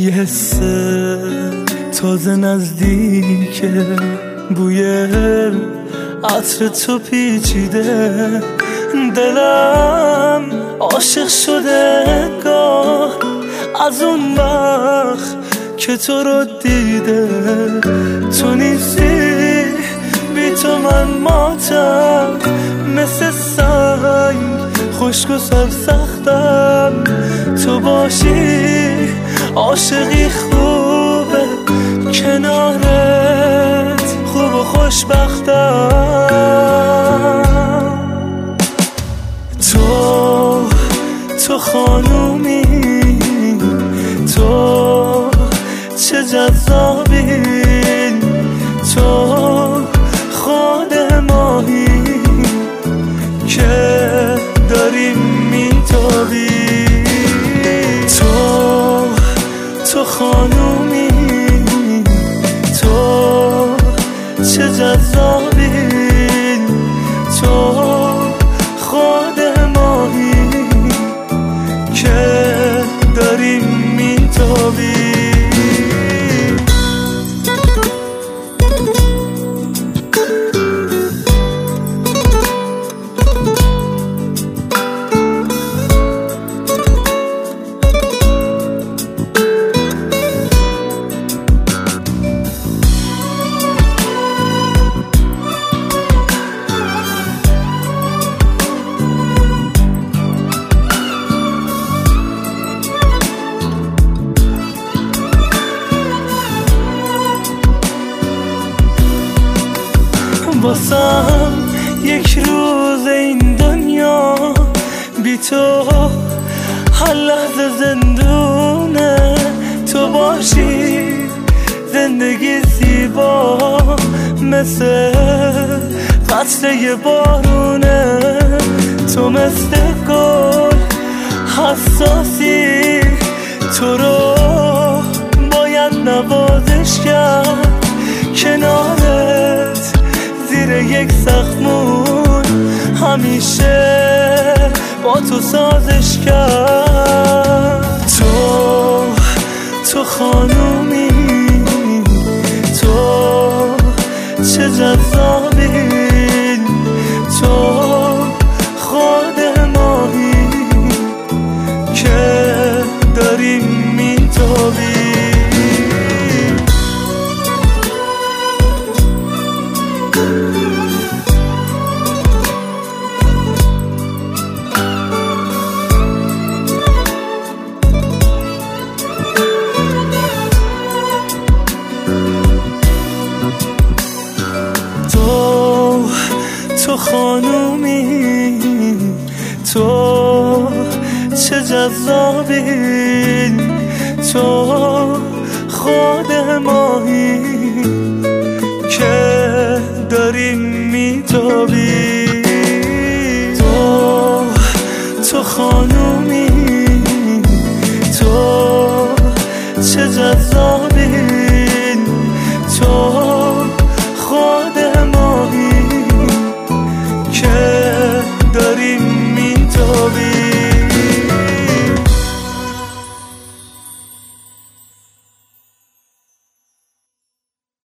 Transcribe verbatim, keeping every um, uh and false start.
یه حس تازه نزدیکه، بوی عطر تو پیچیده، دلم عاشق شده گاه از اون وقت که تو رو دیده. تو نیستی بی تو من ماتم، مثل سنگ خشک و سرسختم. تو باشی عاشقی خوبه، کنارت خوب و خوشبختم. تو تو خانومی، تو چه جذابی، تو خود ماهی که داریم میتابی. تو تو خانومی، تو چه جذابی، تو خود ماهی که داریم میتابی. واسم یک روز این دنیا بی تو هر لحظه زندونه. تو باشی زندگی زیبا، مثل قطره بارونه. تو مثل گل حساسی، تو رو باید نوازش کرد. کنارت زیر یک سقفمون همیشه با تو سازش کرد. تو تو خانومی، تو چه جذابی، تو خود ماهی که داریم میتابی. تو خانومی، تو چه جذابی، تو خود ماهی که داریم میتابی. تو تو خانومی، تو چه جذابی، تو